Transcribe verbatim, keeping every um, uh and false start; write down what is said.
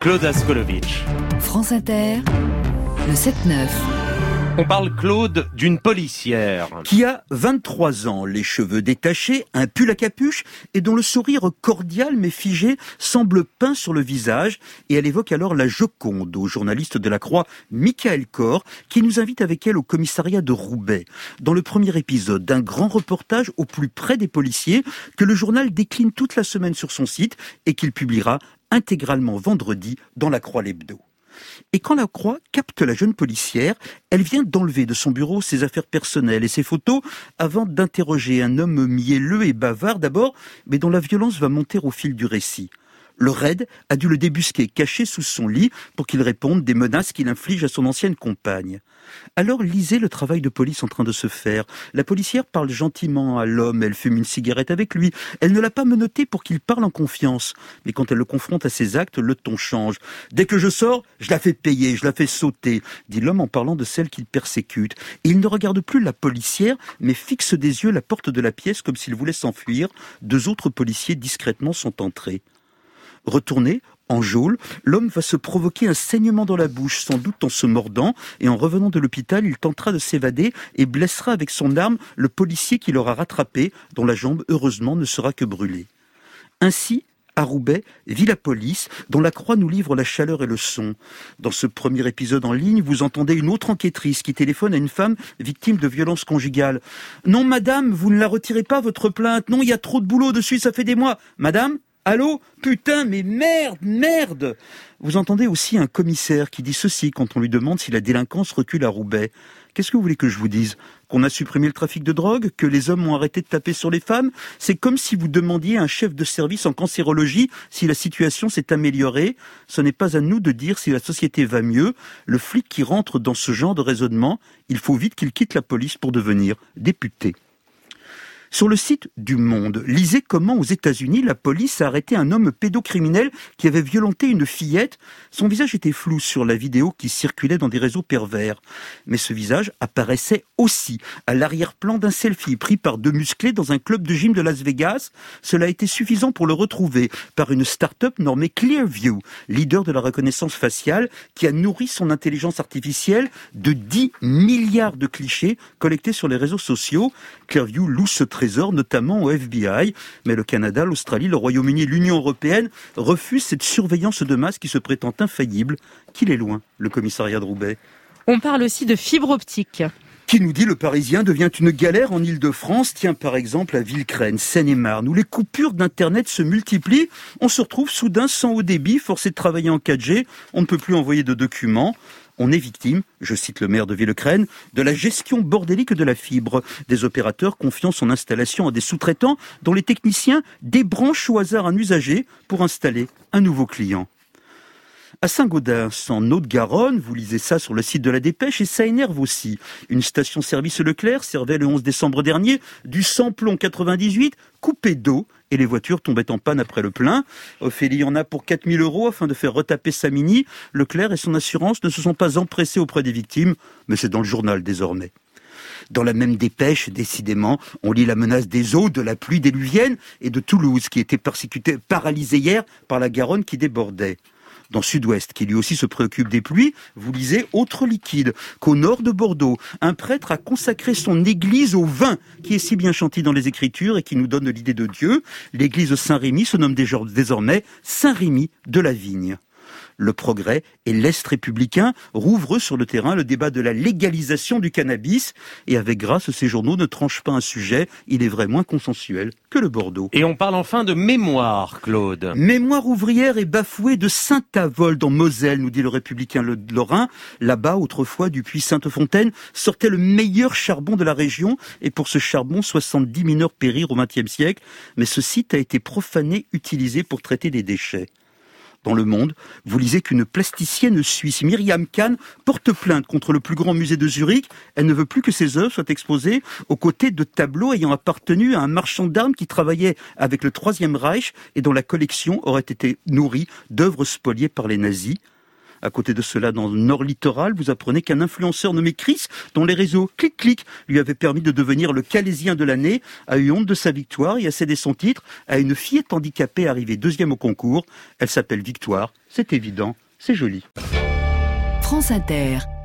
Claude Askolovitch. France Inter, le sept neuf. On parle, Claude, d'une policière. Qui a vingt-trois ans, les cheveux détachés, un pull à capuche et dont le sourire cordial mais figé semble peint sur le visage. Et elle évoque alors la Joconde au journaliste de la Croix, Michael Kor, qui nous invite avec elle au commissariat de Roubaix. Dans le premier épisode d'un grand reportage au plus près des policiers que le journal décline toute la semaine sur son site et qu'il publiera intégralement vendredi dans la Croix l'Hebdo. Et quand la Croix capte la jeune policière, elle vient d'enlever de son bureau ses affaires personnelles et ses photos avant d'interroger un homme mielleux et bavard d'abord, mais dont la violence va monter au fil du récit. Le raid a dû le débusquer caché sous son lit pour qu'il réponde des menaces qu'il inflige à son ancienne compagne. Alors lisez le travail de police en train de se faire. La policière parle gentiment à l'homme, elle fume une cigarette avec lui. Elle ne l'a pas menotté pour qu'il parle en confiance. Mais quand elle le confronte à ses actes, le ton change. « Dès que je sors, je la fais payer, je la fais sauter », dit l'homme en parlant de celle qu'il persécute. Et il ne regarde plus la policière, mais fixe des yeux la porte de la pièce comme s'il voulait s'enfuir. Deux autres policiers discrètement sont entrés. Retourné, en geôle, l'homme va se provoquer un saignement dans la bouche, sans doute en se mordant, et en revenant de l'hôpital, il tentera de s'évader et blessera avec son arme le policier qui l'aura rattrapé, dont la jambe, heureusement, ne sera que brûlée. Ainsi, à Roubaix, vit la police, dont la Croix nous livre la chaleur et le son. Dans ce premier épisode en ligne, vous entendez une autre enquêtrice qui téléphone à une femme victime de violences conjugales. « Non, madame, vous ne la retirez pas, votre plainte. Non, il y a trop de boulot dessus, ça fait des mois. Madame ? Allô ? Putain, mais merde, merde !» Vous entendez aussi un commissaire qui dit ceci quand on lui demande si la délinquance recule à Roubaix. Qu'est-ce que vous voulez que je vous dise ? Qu'on a supprimé le trafic de drogue ? Que les hommes ont arrêté de taper sur les femmes ? C'est comme si vous demandiez à un chef de service en cancérologie si la situation s'est améliorée. Ce n'est pas à nous de dire si la société va mieux. Le flic qui rentre dans ce genre de raisonnement, il faut vite qu'il quitte la police pour devenir député. Sur le site du Monde, lisez comment aux États-Unis la police a arrêté un homme pédocriminel qui avait violenté une fillette. Son visage était flou sur la vidéo qui circulait dans des réseaux pervers. Mais ce visage apparaissait aussi à l'arrière-plan d'un selfie pris par deux musclés dans un club de gym de Las Vegas. Cela a été suffisant pour le retrouver par une start-up nommée Clearview, leader de la reconnaissance faciale, qui a nourri son intelligence artificielle de dix milliards de clichés collectés sur les réseaux sociaux. Clearview loue ce trésor notamment au F B I, mais le Canada, l'Australie, le Royaume-Uni et l'Union européenne refusent cette surveillance de masse qui se prétend infaillible. Qu'il est loin, le commissariat de Roubaix. On parle aussi de fibre optique. Qui nous dit le Parisien devient une galère en Île-de-France. Tiens par exemple à Villecresnes, Seine-et-Marne, où les coupures d'internet se multiplient. On se retrouve soudain sans haut débit, forcé de travailler en quatre G. On ne peut plus envoyer de documents. On est victime, je cite le maire de Villecresnes, de la gestion bordélique de la fibre. Des opérateurs confiant son installation à des sous-traitants dont les techniciens débranchent au hasard un usager pour installer un nouveau client. À Saint-Gaudens, en Haute-Garonne, vous lisez ça sur le site de la Dépêche et ça énerve aussi. Une station-service Leclerc servait le onze décembre dernier du samplon quatre-vingt-dix-huit coupé d'eau et les voitures tombaient en panne après le plein. Ophélie en a pour quatre mille euros afin de faire retaper sa Mini. Leclerc et son assurance ne se sont pas empressés auprès des victimes, mais c'est dans le journal désormais. Dans la même Dépêche, décidément, on lit la menace des eaux, de la pluie diluvienne et de Toulouse qui était persécutée, paralysée hier par la Garonne qui débordait. Dans Sud-Ouest, qui lui aussi se préoccupe des pluies, vous lisez « Autre liquide » qu'au nord de Bordeaux, un prêtre a consacré son église au vin, qui est si bien chanté dans les Écritures et qui nous donne l'idée de Dieu. L'église Saint-Rémy se nomme désormais Saint-Rémy de la Vigne. Le Progrès et l'Est républicain rouvrent sur le terrain le débat de la légalisation du cannabis. Et avec grâce, ces journaux ne tranchent pas un sujet, il est vrai moins consensuel que le Bordeaux. Et on parle enfin de mémoire, Claude. Mémoire ouvrière et bafouée de Saint-Avold en Moselle, nous dit le républicain le Lorrain. Là-bas, autrefois, du puits Sainte-Fontaine, sortait le meilleur charbon de la région. Et pour ce charbon, soixante-dix mineurs périrent au vingtième siècle. Mais ce site a été profané, utilisé pour traiter des déchets. Dans Le Monde, vous lisez qu'une plasticienne suisse, Myriam Kahn, porte plainte contre le plus grand musée de Zurich. Elle ne veut plus que ses œuvres soient exposées aux côtés de tableaux ayant appartenu à un marchand d'armes qui travaillait avec le Troisième Reich et dont la collection aurait été nourrie d'œuvres spoliées par les nazis. À côté de cela, dans le Nord littoral, vous apprenez qu'un influenceur nommé Chris, dont les réseaux clic-clic lui avaient permis de devenir le Calaisien de l'année, a eu honte de sa victoire et a cédé son titre à une fillette handicapée arrivée deuxième au concours. Elle s'appelle Victoire, c'est évident, c'est joli. France Inter.